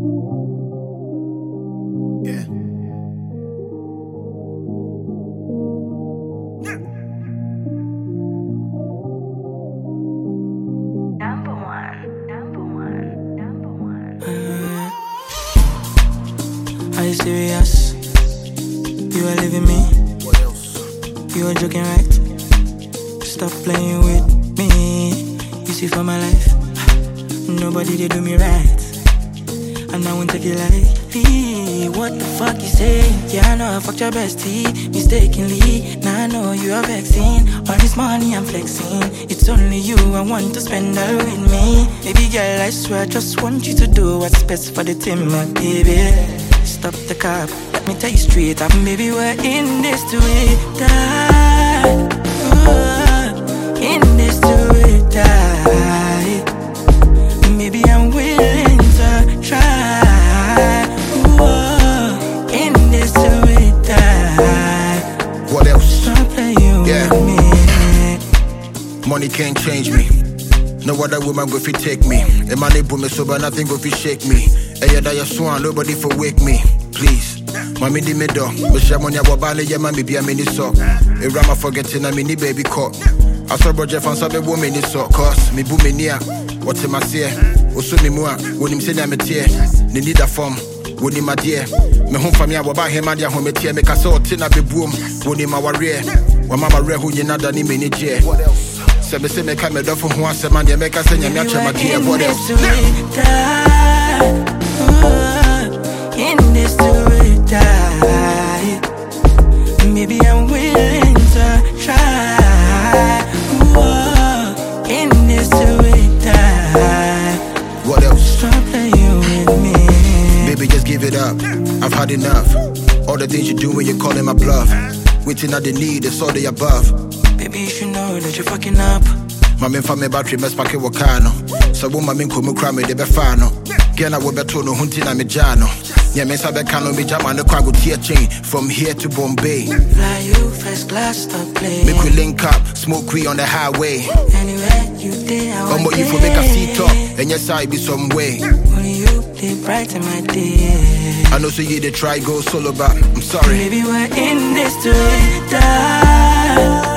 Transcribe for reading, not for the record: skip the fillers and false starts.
Yeah. Are you serious? You are leaving me? What else? You are joking, right? Stop playing with me. You see, for my life, nobody they do me right, and I won't take it lightly. What the fuck you say? Yeah, I know I fucked your bestie mistakenly. Now I know you are vexing. All this money I'm flexing. It's only you I want to spend all with me. Baby girl, I swear I just want you to do what's best for the team, my baby. Stop the cap, let me tell you straight up, baby, we're in this to it die. In this to it die. Maybe I'm willing to try. In this to it die. What else? Stop playing with me. Money can't change me. No other woman go fi take me. A man they put me sober, nothing go fi shake me. Hey, yeah, that you swan, nobody for wake me. Please, mommy di me do. But she money wabale, yeah, mommy be a mini so. A rama forgetting a mini baby caught. I saw Roger fan sabe woman in so. Cause me boom me near. What's in my say? Osu me mua. When him say I'm a tear. Ni need a form. When him my dear. Me home family waba him and ya home tear. Me kasa otina be boom. When him our rare. When mama rare who you nada ni me ni je. What else? Say me come do for who I say man they make us say nya cha my dear. What else? In this to it die. Maybe I'm willing to try. In this to it die. What else? Stop playing with me. Baby, just give it up. I've had enough. All the things you do when you're calling my bluff. Waiting at the need, it's all the above. Baby, you should know that you're fucking up. Mami fa me battery mess pack wakano. So wo mami ko mu kra me de be fa no. Girl na wo beto no hunti na me jano. Yeah, me sa be kano me jama no kwa go tear chain from here to Bombay. Fly you first class, stop playing. Make we link up, smoke we on the highway. Anywhere you day, I want you for make a seat up, and yes I be some way. Only you did brighten my day. I know so you did try go solo, but I'm sorry. Maybe we're in this to die.